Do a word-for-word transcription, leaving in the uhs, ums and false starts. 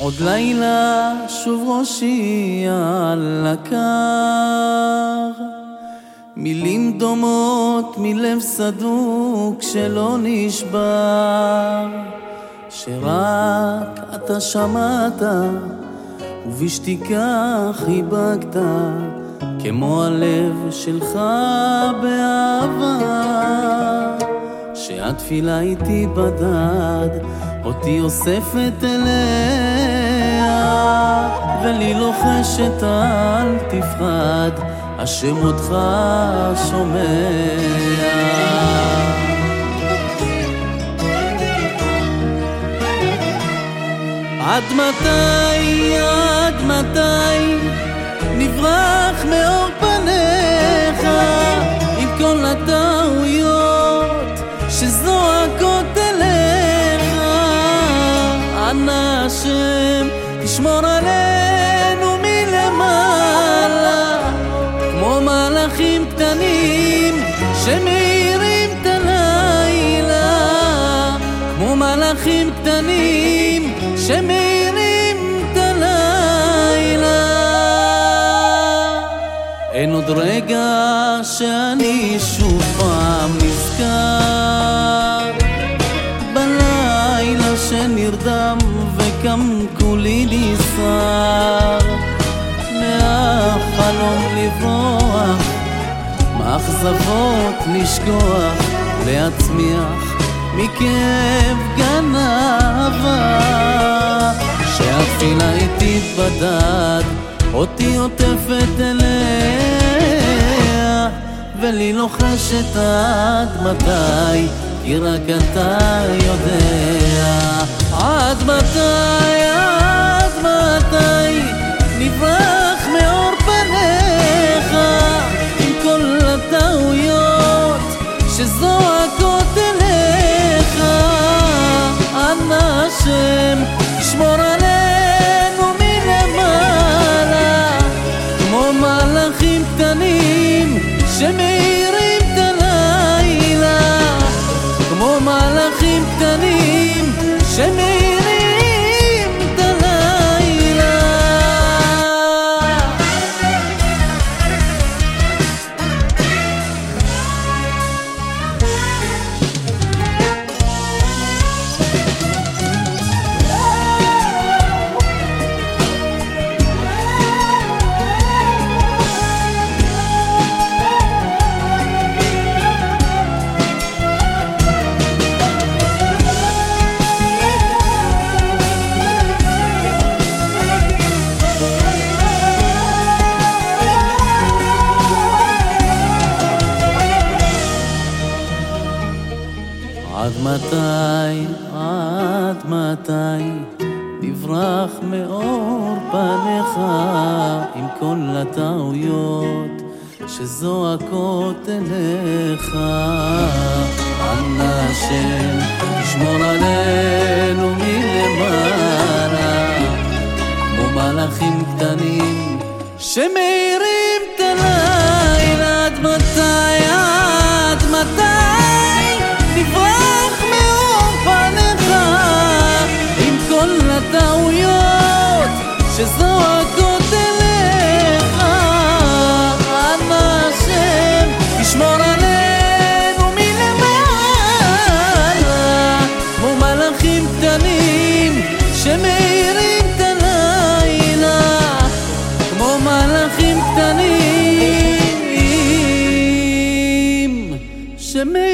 עוד לילה שוב ראשי על הקר, מילים דומות מלב סדוק שלא נשבר, שרק אתה שמעת ובשתיקה חיבקת, כמו הלב שלך באהבה, שהתפילה איתי בדד אותי אוספת אליה, ולי לוחשת אל תפחד, השם אותך שומע. עד מתי, עד מתי נברח מאור פניך עם כל הטעויות שזועקות אליך? אנא השם תשמור עלינו מלמעלה, כמו מלאכים קטנים שמאירים את הלילה, כמו מלאכים קטנים שמאירים את הלילה. אין עוד רגע שאני שוב פעם נזכר בלילה שנרדם וקם כולי נסער, מהחלום לברוח, מאכזבות לשכוח, להצמיח מכאב גנבה, שהתפילה איתי בדד אותי עוטפת אליה, ולי לוחשת עד מתי, כי רק אתה יודע. עד מתי, עד מתי נברח מאור פניך עם כל הטעויות שזועקות אליך? אנא השם תשמור עלינו מלמעלה, כמו מלאכים קטנים שמאירים את הלילה, כמו מלאכים קטנים שמאירים את הלילה. עד מתי, עד מתי נברח מאור פניך עם כל הטעויות שזועקות אליך? אנא השם תשמור עלינו מלמעלה, כמו מלאכים קטנים שמאירים את הלילה. עד מתי, עד מתי נברח מאור פניך עם כל הטעויות שזועקות אליך? אנא השם תשמור עלינו מלמעלה, כמו מלאכים קטנים שמאירים את הלילה, כמו מלאכים קטנים שמאירים